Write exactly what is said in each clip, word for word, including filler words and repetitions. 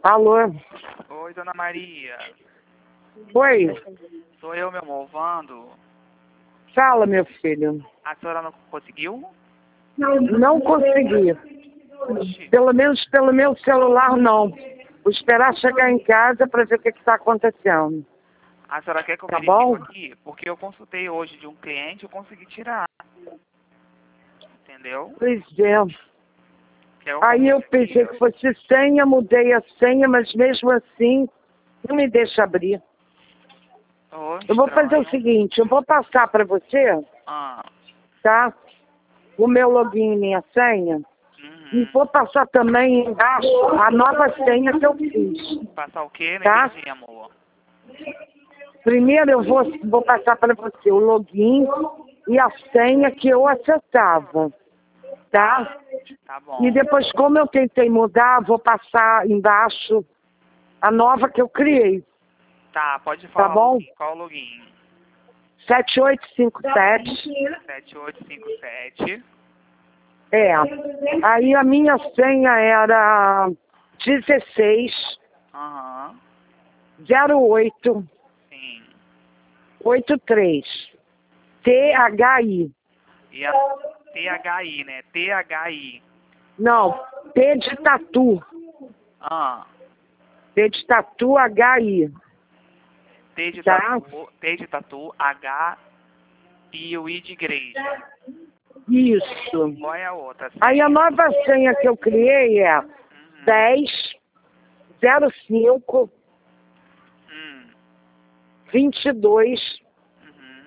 Alô? Oi, dona Maria. Oi? Sou eu, meu amor, Vando. Fala, meu filho. A senhora não conseguiu? Não consegui. Oxi. Pelo menos pelo meu celular, não. Vou esperar chegar em casa para ver o que está acontecendo. A senhora quer que eu Tá verifique bom? aqui? Porque eu consultei hoje de um cliente e eu consegui tirar. Entendeu? Pois é. Quer eu Aí eu confirme pensei aqui? que fosse senha, mudei a senha, mas mesmo assim não me deixa abrir. Oh, Eu vou fazer o estranho. seguinte, eu vou passar para você, Ah. tá? O meu login e minha senha. E Uhum. vou passar também embaixo a nova senha que eu fiz. Passar o quê? Não Tá? entendi, amor. Primeiro eu vou, vou passar para você o login e a senha que eu acessava. Tá? Tá bom. E depois, como eu tentei mudar, vou passar embaixo a nova que eu criei. Tá, pode Tá falar o bom? login. Qual o login? sete oito cinco sete. sete oito cinco sete. É. Aí a minha senha era dezesseis Aham. zero oito Sim. oito três. T H I. E a T H I, né? T H I. Não, T de tatu. Ah. T de tatu, H I. T de Tá? tatu, T de tatu, H e o I de igreja. Isso. Qual é a outra? Aí a nova senha que eu criei é Uhum. dez zero cinco Hum. vinte e dois. Uhum.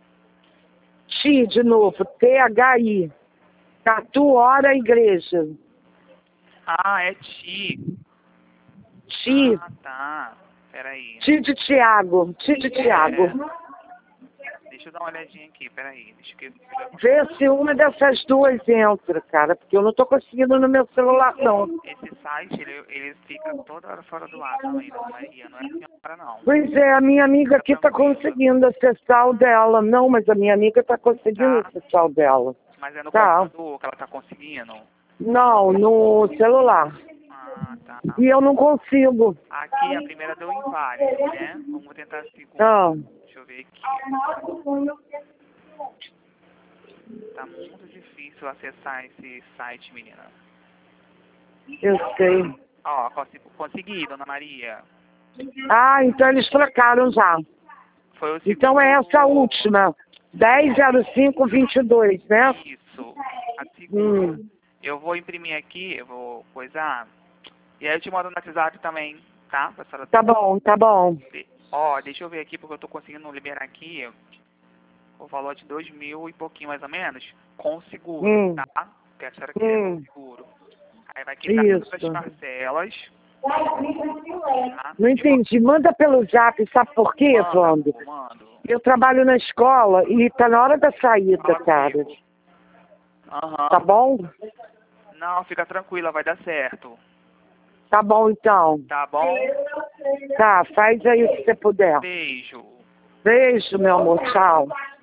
T de novo, T H I. Tatu, hora, igreja. Ah, é Ti. T. Ah, tá. Peraí. T de Tiago. T de Tiago. Deixa eu dar uma olhadinha aqui, peraí. Deixa eu... Vê se uma dessas duas entra, cara, porque eu não tô conseguindo no meu celular, não. Esse site, ele, ele fica toda hora fora do ar também, dona Maria. Não é a senhora, não. Pois é, a minha amiga aqui tá tranquila. conseguindo acessar o dela. Não, mas a minha amiga tá conseguindo Tá. acessar o dela. Mas é no Tá. computador que ela tá conseguindo? Não, no celular. Ah, tá. E eu não consigo. Aqui a primeira deu inválido, né? Vamos tentar a segunda. Ah, Deixa eu ver aqui. Tá muito difícil acessar esse site, menina. eu sei. Ó, consegui, consegui, dona Maria. Ah, então eles trocaram já. Foi o segundo. Então é essa última. dez zero cinco vinte e dois, né? Isso. A segunda. Hum. Eu vou imprimir aqui, eu vou coisar. E aí eu te mando no WhatsApp também, tá? Pra senhora... Tá bom, tá bom. Ó, deixa eu ver aqui, porque eu tô conseguindo liberar aqui o valor de dois mil e pouquinho mais ou menos, com seguro, Hum. tá? Porque a senhora queria Hum. com seguro. Aí vai quitar Isso. todas as parcelas. Tá? Não entendi. Manda pelo zap, sabe por quê, Manda, Wando? mando. Eu trabalho na escola e tá na hora da saída, Fala cara. comigo. Aham. Tá bom? Não, fica tranquila, vai dar certo. Tá bom, então. Tá bom? Tá, faz aí o que você puder. Beijo. Beijo, meu amor. Tchau.